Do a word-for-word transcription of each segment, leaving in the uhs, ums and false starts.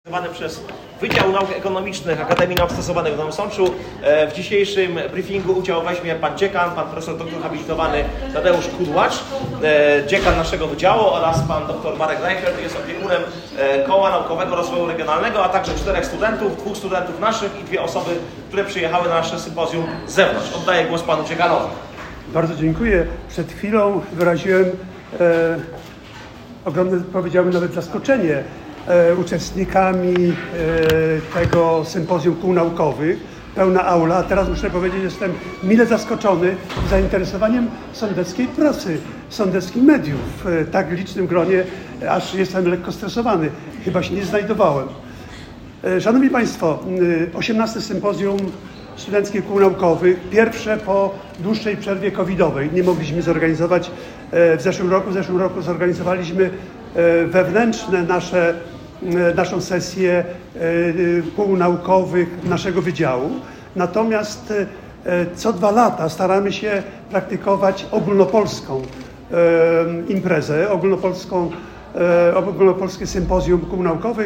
Organizowany przez Wydział Nauk Ekonomicznych Akademii Nauk Stosowanych w Nowym Sączu. W dzisiejszym briefingu udział weźmie pan dziekan, pan profesor doktor habilitowany Tadeusz Kudłacz, dziekan naszego wydziału, oraz pan doktor Marek Reichert, jest opiekunem Koła Naukowego Rozwoju Regionalnego, a także czterech studentów, dwóch studentów naszych i dwie osoby, które przyjechały na nasze sympozjum z zewnątrz. Oddaję głos panu dziekanowi. Bardzo dziękuję. Przed chwilą wyraziłem e, ogromne, powiedziałbym nawet zaskoczenie e, uczestnikami e, tego sympozjum kół naukowych. Pełna aula, a teraz muszę powiedzieć, że jestem mile zaskoczony zainteresowaniem sądeckiej prasy, sądeckich mediów w tak licznym gronie, aż jestem lekko stresowany. Chyba się nie znajdowałem. E, Szanowni Państwo, osiemnaste sympozjum studenckich kół naukowych, pierwsze po dłuższej przerwie covidowej. Nie mogliśmy zorganizować w zeszłym roku. W zeszłym roku zorganizowaliśmy wewnętrzne nasze, naszą sesję kół naukowych naszego wydziału. Natomiast co dwa lata staramy się praktykować ogólnopolską imprezę, ogólnopolską, ogólnopolskie sympozjum kół naukowych.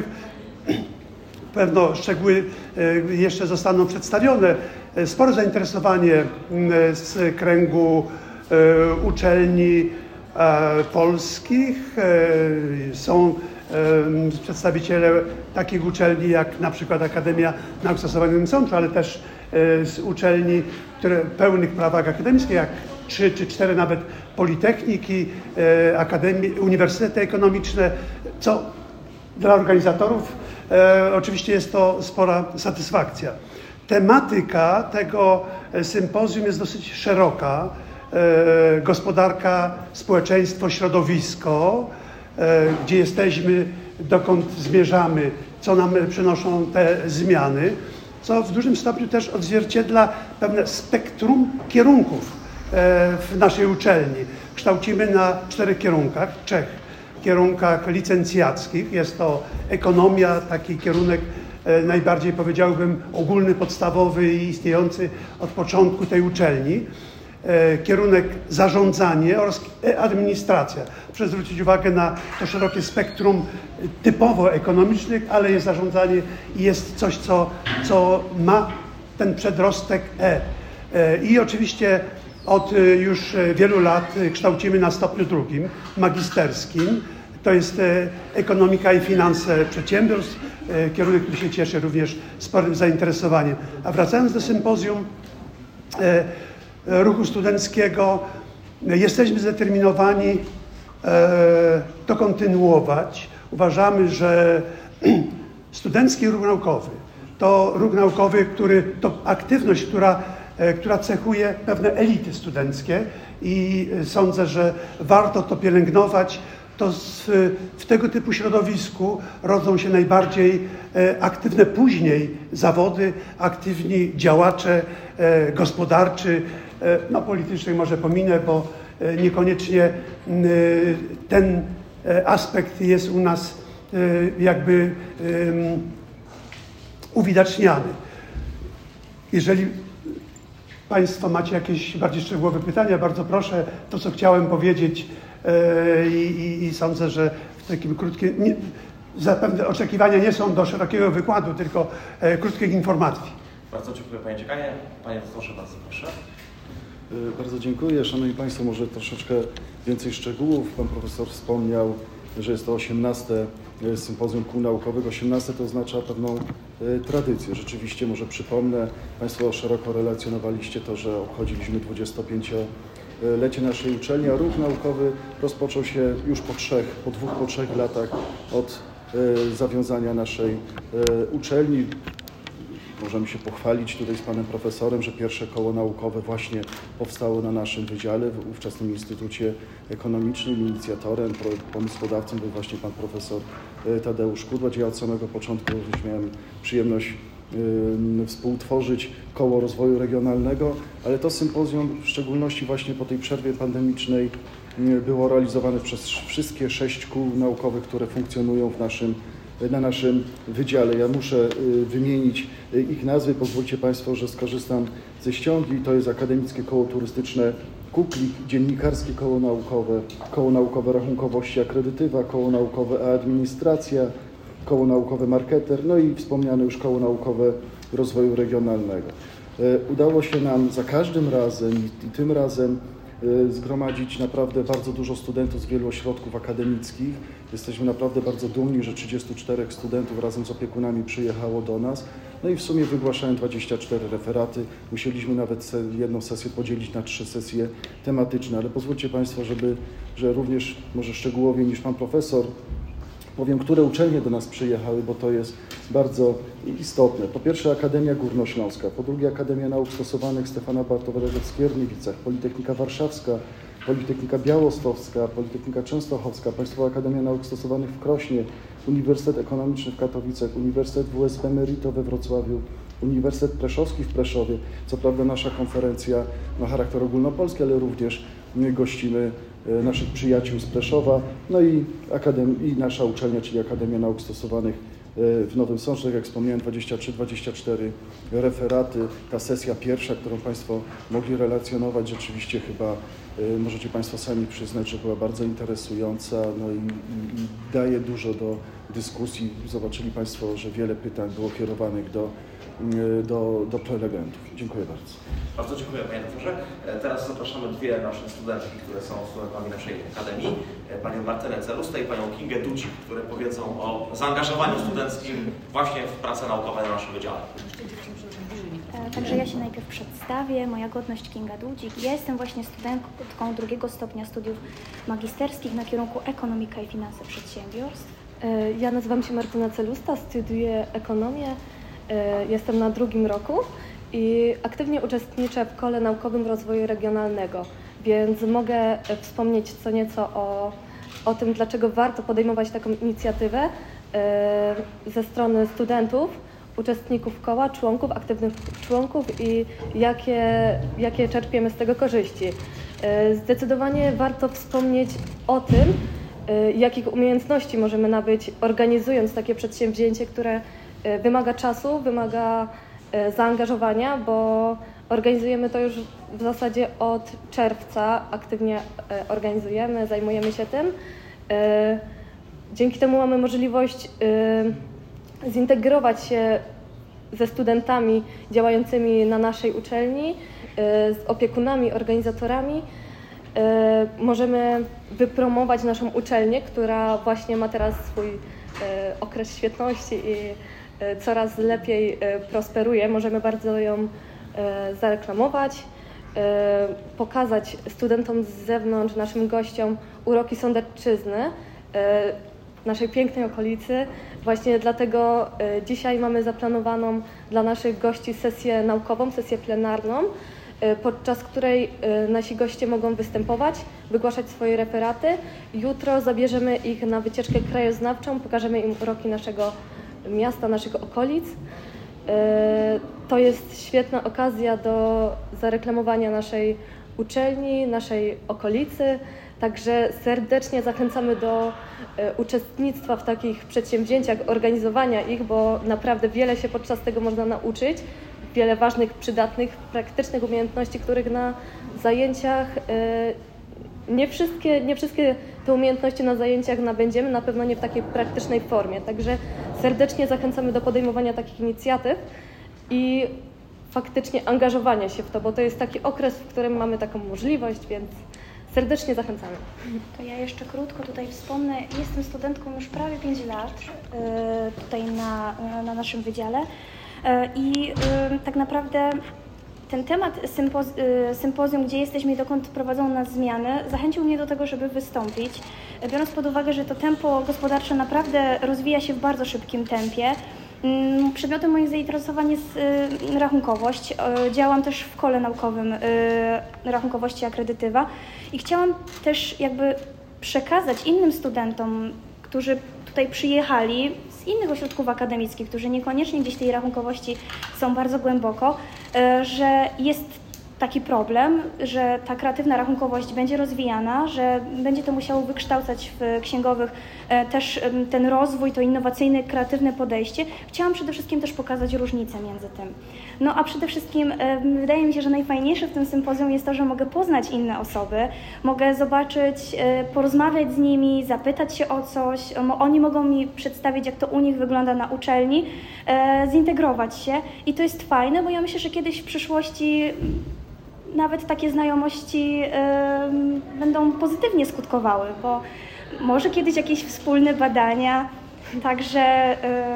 Pewno szczegóły jeszcze zostaną przedstawione. Spore zainteresowanie z kręgu uczelni polskich. Są przedstawiciele takich uczelni jak na przykład Akademia Nauk Stosowanych w Nowym Sączu, ale też z uczelni które pełnych prawach akademickich, jak trzy czy cztery nawet politechniki, akademie, uniwersytety ekonomiczne, co dla organizatorów E, oczywiście jest to spora satysfakcja. Tematyka tego sympozjum jest dosyć szeroka. E, gospodarka, społeczeństwo, środowisko, e, gdzie jesteśmy, dokąd zmierzamy, co nam przynoszą te zmiany, co w dużym stopniu też odzwierciedla pewne spektrum kierunków e, w naszej uczelni. Kształcimy na czterech kierunkach, trzech kierunkach licencjackich. Jest to ekonomia, taki kierunek e, najbardziej powiedziałbym ogólny, podstawowy i istniejący od początku tej uczelni. E, kierunek zarządzanie oraz administracja. Proszę zwrócić uwagę na to szerokie spektrum typowo ekonomicznych, ale jest zarządzanie i jest coś, co, co ma ten przedrostek E. E I oczywiście od już wielu lat kształcimy na stopniu drugim, magisterskim. To jest ekonomika i finanse przedsiębiorstw, kierunek, który się cieszy również sporym zainteresowaniem. A wracając do sympozjum ruchu studenckiego, jesteśmy zdeterminowani to kontynuować. Uważamy, że studencki ruch naukowy to ruch naukowy, który, to aktywność, która która cechuje pewne elity studenckie i sądzę, że warto to pielęgnować. To z, w tego typu środowisku rodzą się najbardziej aktywne później zawody, aktywni działacze gospodarczy, no politycznych może pominę, bo niekoniecznie ten aspekt jest u nas jakby uwidaczniany. Jeżeli Państwo macie jakieś bardziej szczegółowe pytania, bardzo proszę. To, co chciałem powiedzieć yy, i, i sądzę, że w takim krótkim... Nie, zapewne oczekiwania nie są do szerokiego wykładu, tylko e, krótkich informacji. Bardzo dziękuję panie dziekanie. Panie doktorze, bardzo proszę. Yy, bardzo dziękuję. Szanowni Państwo, może troszeczkę więcej szczegółów. Pan profesor wspomniał, że jest to osiemnaste sympozjum kół naukowych. osiemnaste to oznacza pewną y, tradycję. Rzeczywiście, może przypomnę, Państwo szeroko relacjonowaliście to, że obchodziliśmy dwudziestopięciolecie naszej uczelni, a ruch naukowy rozpoczął się już po trzech, po dwóch, po trzech latach od y, zawiązania naszej y, uczelni. Możemy się pochwalić tutaj z panem profesorem, że pierwsze koło naukowe właśnie powstało na naszym wydziale, w ówczesnym Instytucie Ekonomicznym. Inicjatorem, pomysłodawcą był właśnie pan profesor Tadeusz Kudłacz. Ja od samego początku również miałem przyjemność y, współtworzyć koło rozwoju regionalnego, ale to sympozjum w szczególności właśnie po tej przerwie pandemicznej y, było realizowane przez wszystkie sześć kół naukowych, które funkcjonują w naszym na naszym wydziale. Ja muszę wymienić ich nazwy. Pozwólcie Państwo, że skorzystam ze ściągi. To jest Akademickie Koło Turystyczne KUKLIK, Dziennikarskie Koło Naukowe, Koło Naukowe Rachunkowości Akredytywa, Koło Naukowe E-Administracja, Koło Naukowe Marketer, no i wspomniane już Koło Naukowe Rozwoju Regionalnego. Udało się nam za każdym razem i tym razem zgromadzić naprawdę bardzo dużo studentów z wielu ośrodków akademickich. Jesteśmy naprawdę bardzo dumni, że trzydziestu czterech studentów razem z opiekunami przyjechało do nas. No i w sumie wygłaszałem dwadzieścia cztery referaty. Musieliśmy nawet jedną sesję podzielić na trzy sesje tematyczne, ale pozwólcie Państwo, żeby, że również może szczegółowiej niż Pan Profesor powiem, które uczelnie do nas przyjechały, bo to jest bardzo istotne. Po pierwsze Akademia Górnośląska, po drugie Akademia Nauk Stosowanych Stefana Bartoszewskiego w Skierniewicach, Politechnika Warszawska, Politechnika Białostocka, Politechnika Częstochowska, Państwowa Akademia Nauk Stosowanych w Krośnie, Uniwersytet Ekonomiczny w Katowicach, Uniwersytet W S B Merito we Wrocławiu, Uniwersytet Preszowski w Preszowie. Co prawda nasza konferencja ma charakter ogólnopolski, ale również gościmy naszych przyjaciół z Preszowa, no i, akadem- i nasza uczelnia, czyli Akademia Nauk Stosowanych w Nowym Sączu, jak wspomniałem, dwadzieścia trzy dwadzieścia cztery referaty. Ta sesja pierwsza, którą Państwo mogli relacjonować, rzeczywiście chyba y, możecie Państwo sami przyznać, że była bardzo interesująca, no i, i, i daje dużo do dyskusji. Zobaczyli Państwo, że wiele pytań było kierowanych do, y, do, do prelegentów. Dziękuję bardzo. Bardzo dziękuję Panie Doktorze. Teraz zapraszamy dwie nasze studentki, które są studentami naszej Akademii, Panią Martynę Celustę i Panią Kingę Dudzik, które powiedzą o zaangażowaniu studenckim właśnie w prace naukowe na naszym wydziale. Także ja się najpierw przedstawię. Moja godność Kinga Dudzik. Ja jestem właśnie studentką drugiego stopnia studiów magisterskich na kierunku Ekonomika i Finanse Przedsiębiorstw. Ja nazywam się Martyna Celusta, studiuję ekonomię, jestem na drugim roku i aktywnie uczestniczę w Kole Naukowym Rozwoju Regionalnego, więc mogę wspomnieć co nieco o, o tym, dlaczego warto podejmować taką inicjatywę ze strony studentów, uczestników koła, członków, aktywnych członków i jakie, jakie czerpiemy z tego korzyści. Zdecydowanie warto wspomnieć o tym, jakich umiejętności możemy nabyć, organizując takie przedsięwzięcie, które wymaga czasu, wymaga zaangażowania, bo organizujemy to już w zasadzie od czerwca, aktywnie organizujemy, zajmujemy się tym. Dzięki temu mamy możliwość zintegrować się ze studentami działającymi na naszej uczelni, z opiekunami, organizatorami. Możemy wypromować naszą uczelnię, która właśnie ma teraz swój okres świetności i coraz lepiej prosperuje. Możemy bardzo ją zareklamować, pokazać studentom z zewnątrz, naszym gościom uroki Sądecczyzny, naszej pięknej okolicy. Właśnie dlatego dzisiaj mamy zaplanowaną dla naszych gości sesję naukową, sesję plenarną, podczas której nasi goście mogą występować, wygłaszać swoje referaty. Jutro zabierzemy ich na wycieczkę krajoznawczą, pokażemy im uroki naszego miasta, naszych okolic. To jest świetna okazja do zareklamowania naszej uczelni, naszej okolicy. Także serdecznie zachęcamy do uczestnictwa w takich przedsięwzięciach, organizowania ich, bo naprawdę wiele się podczas tego można nauczyć. Wiele ważnych, przydatnych, praktycznych umiejętności, których na zajęciach nie wszystkie, nie wszystkie te umiejętności na zajęciach nabędziemy, na pewno nie w takiej praktycznej formie. Także serdecznie zachęcamy do podejmowania takich inicjatyw i faktycznie angażowania się w to, bo to jest taki okres, w którym mamy taką możliwość, więc serdecznie zachęcamy. To ja jeszcze krótko tutaj wspomnę. Jestem studentką już prawie pięć lat tutaj na, na naszym wydziale i tak naprawdę ten temat sympoz sympozjum, gdzie jesteśmy i dokąd prowadzą nas zmiany, zachęcił mnie do tego, żeby wystąpić, biorąc pod uwagę, że to tempo gospodarcze naprawdę rozwija się w bardzo szybkim tempie. Przedmiotem moich zainteresowań jest rachunkowość. Działam też w kole naukowym rachunkowości akredytywa i chciałam też jakby przekazać innym studentom, którzy tutaj przyjechali z innych ośrodków akademickich, którzy niekoniecznie gdzieś tej rachunkowości są bardzo głęboko, że jest taki problem, że ta kreatywna rachunkowość będzie rozwijana, że będzie to musiało wykształcać w księgowych też ten rozwój, to innowacyjne, kreatywne podejście. Chciałam przede wszystkim też pokazać różnicę między tym. No a przede wszystkim wydaje mi się, że najfajniejsze w tym sympozjum jest to, że mogę poznać inne osoby, mogę zobaczyć, porozmawiać z nimi, zapytać się o coś, oni mogą mi przedstawić, jak to u nich wygląda na uczelni, zintegrować się i to jest fajne, bo ja myślę, że kiedyś w przyszłości nawet takie znajomości y, będą pozytywnie skutkowały, bo może kiedyś jakieś wspólne badania, także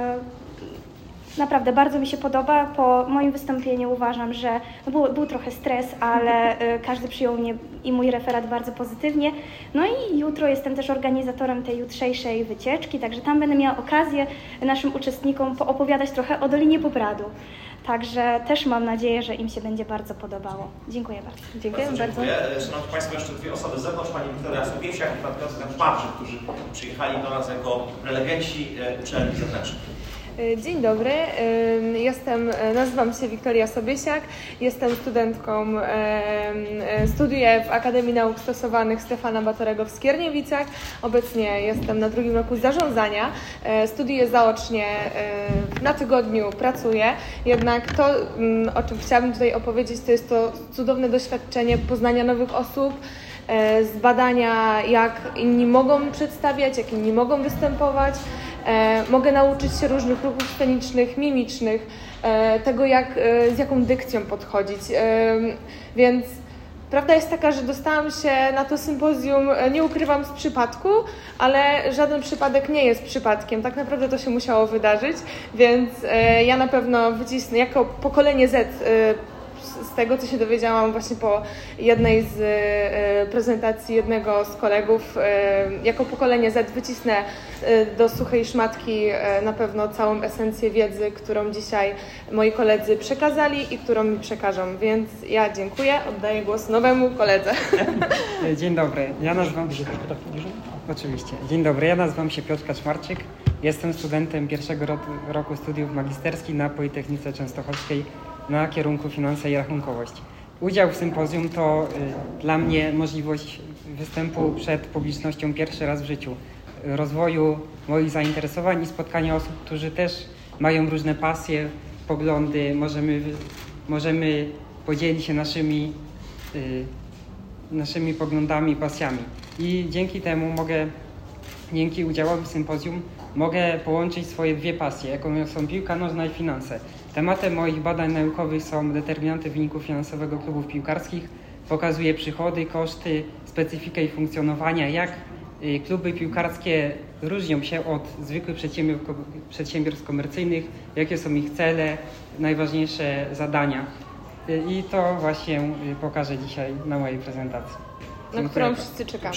y, naprawdę bardzo mi się podoba. Po moim wystąpieniu uważam, że no był, był trochę stres, ale y, każdy przyjął mnie i mój referat bardzo pozytywnie. No i jutro jestem też organizatorem tej jutrzejszej wycieczki, także tam będę miała okazję naszym uczestnikom poopowiadać trochę o Dolinie Popradu. Także też mam nadzieję, że im się będzie bardzo podobało. Dziękuję bardzo. Dziękuję bardzo. bardzo. Dziękuję. Szanowni Państwo, jeszcze dwie osoby z zewnątrz, Pani Wiktoria Sobiesiak i Pan Piotr Szmarczyk, którzy przyjechali do nas jako prelegenci uczelni zewnętrznych. Dzień dobry, jestem, nazywam się Wiktoria Sobiesiak, jestem studentką, studiuję w Akademii Nauk Stosowanych Stefana Batorego w Skierniewicach. Obecnie jestem na drugim roku zarządzania, studiuję zaocznie, na tygodniu pracuję, jednak to, o czym chciałabym tutaj opowiedzieć, to jest to cudowne doświadczenie poznania nowych osób, z badania, jak inni mogą przedstawiać, jak inni mogą występować. E, mogę nauczyć się różnych ruchów scenicznych, mimicznych, e, tego jak, e, z jaką dykcją podchodzić. E, więc prawda jest taka, że dostałam się na to sympozjum, nie ukrywam, z przypadku, ale żaden przypadek nie jest przypadkiem. Tak naprawdę to się musiało wydarzyć, więc e, ja na pewno wycisnę jako pokolenie Z e, z tego, co się dowiedziałam właśnie po jednej z prezentacji jednego z kolegów, jako pokolenie Z wycisnę do suchej szmatki na pewno całą esencję wiedzy, którą dzisiaj moi koledzy przekazali i którą mi przekażą. Więc ja dziękuję, oddaję głos nowemu koledze. Dzień dobry, ja nazywam się... Oczywiście. Dzień dobry, ja nazywam się Piotr Kaczmarczyk. Jestem studentem pierwszego roku studiów magisterskich na Politechnice Częstochowskiej na kierunku Finanse i Rachunkowość. Udział w sympozjum to y, dla mnie możliwość występu przed publicznością pierwszy raz w życiu, rozwoju moich zainteresowań i spotkania osób, którzy też mają różne pasje, poglądy, możemy, możemy podzielić się naszymi, y, naszymi poglądami, pasjami. I dzięki temu mogę, dzięki udziałowi w sympozjum, mogę połączyć swoje dwie pasje, jaką są piłka nożna i finanse. Tematem moich badań naukowych są determinanty wyniku finansowego klubów piłkarskich. Pokazuję przychody, koszty, specyfikę ich funkcjonowania, jak kluby piłkarskie różnią się od zwykłych przedsiębiorstw komercyjnych, jakie są ich cele, najważniejsze zadania. I to właśnie pokażę dzisiaj na mojej prezentacji. Na którą wszyscy czekamy.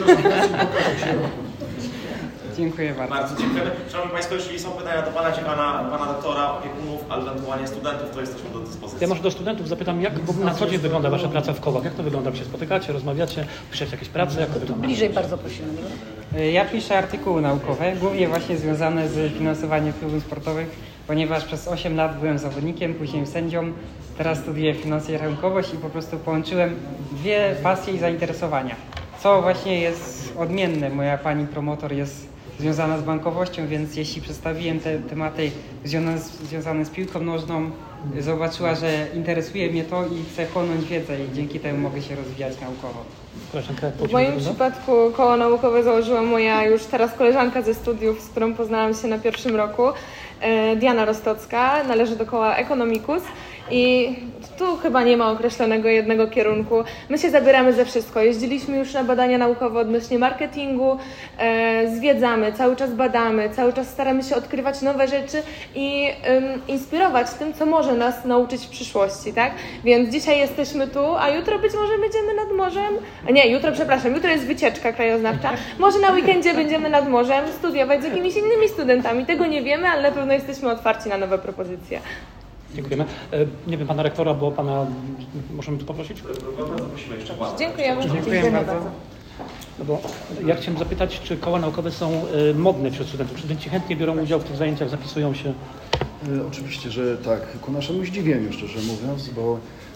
Dziękuję bardzo. Bardzo dziękujemy. Szanowni Państwo, jeśli są pytania do Pana Dziekana, Pana doktora, opiekunów, ale ewentualnie studentów, to jesteśmy do dyspozycji. Ja może do studentów zapytam, jak na co dzień wygląda Wasza praca w kołach? Jak to wygląda? Czy się spotykacie, rozmawiacie, piszecie jakieś prace? Jak to wygląda? Bliżej bardzo prosimy. Ja piszę artykuły naukowe, głównie właśnie związane z finansowaniem klubów sportowych, ponieważ przez osiem lat byłem zawodnikiem, później sędzią, teraz studiuję finanse i rachunkowość i po prostu połączyłem dwie pasje i zainteresowania, co właśnie jest odmienne. Moja pani promotor jest związana z bankowością, więc jeśli przedstawiłem te tematy związane z, związane z piłką nożną, zobaczyła, że interesuje mnie to i chcę chłonąć wiedzę i dzięki temu mogę się rozwijać naukowo. W moim przypadku koło naukowe założyła moja już teraz koleżanka ze studiów, z którą poznałam się na pierwszym roku, Diana Rostocka, należy do koła Economicus. I tu chyba nie ma określonego jednego kierunku. My się zabieramy ze wszystko. Jeździliśmy już na badania naukowe odnośnie marketingu, e, zwiedzamy, cały czas badamy, cały czas staramy się odkrywać nowe rzeczy i um, inspirować tym, co może nas nauczyć w przyszłości, tak? Więc dzisiaj jesteśmy tu, a jutro być może będziemy nad morzem. Nie, jutro, przepraszam, jutro jest wycieczka krajoznawcza. Może na weekendzie będziemy nad morzem studiować z jakimiś innymi studentami. Tego nie wiemy, ale na pewno jesteśmy otwarci na nowe propozycje. Dziękujemy. Nie wiem, pana rektora, bo pana możemy tu poprosić? Bardzo prosimy jeszcze bardzo. Dziękujemy. Dziękuję bardzo. No bo ja chciałem zapytać, czy koła naukowe są modne wśród studentów? Czy studenci chętnie biorą udział w tych zajęciach, zapisują się? Oczywiście, że tak. Ku naszemu zdziwieniu, szczerze mówiąc, bo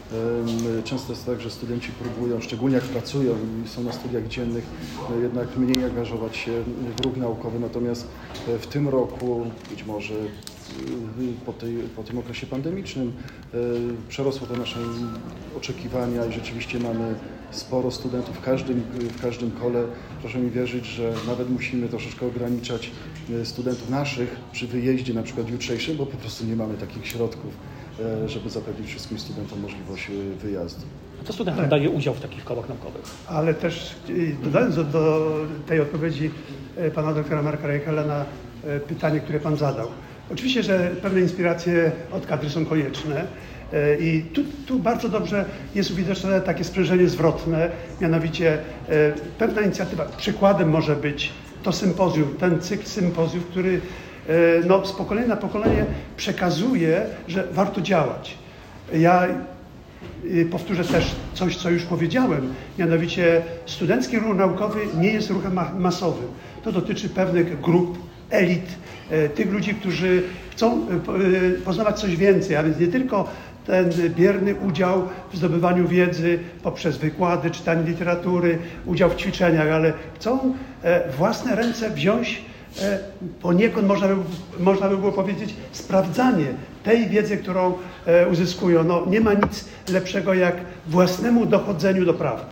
Często jest tak, że studenci próbują, szczególnie jak pracują i są na studiach dziennych, jednak mniej angażować się w ruch naukowy, natomiast w tym roku, być może po, tej, po tym okresie pandemicznym, przerosło to nasze oczekiwania i rzeczywiście mamy sporo studentów w każdym, w każdym kole. Proszę mi wierzyć, że nawet musimy troszeczkę ograniczać studentów naszych przy wyjeździe, na przykład jutrzejszym, bo po prostu nie mamy takich środków, żeby zapewnić wszystkim studentom możliwość wyjazdu. A to studentom daje udział w takich kołach naukowych? Ale też dodając do, do tej odpowiedzi pana doktora Marka Reichela na pytanie, które pan zadał. Oczywiście, że pewne inspiracje od kadry są konieczne i tu, tu bardzo dobrze jest uwidoczone takie sprężenie zwrotne, mianowicie pewna inicjatywa. Przykładem może być to sympozjum, ten cykl sympozjów, który no, z pokolenia na pokolenie przekazuje, że warto działać. Ja powtórzę też coś, co już powiedziałem, mianowicie studencki ruch naukowy nie jest ruchem masowym. To dotyczy pewnych grup, elit, tych ludzi, którzy chcą poznawać coś więcej, a więc nie tylko ten bierny udział w zdobywaniu wiedzy poprzez wykłady, czytanie literatury, udział w ćwiczeniach, ale chcą własne ręce wziąć poniekąd, można by, można by było powiedzieć, sprawdzanie tej wiedzy, którą uzyskują. No, nie ma nic lepszego jak własnemu dochodzeniu do prawdy.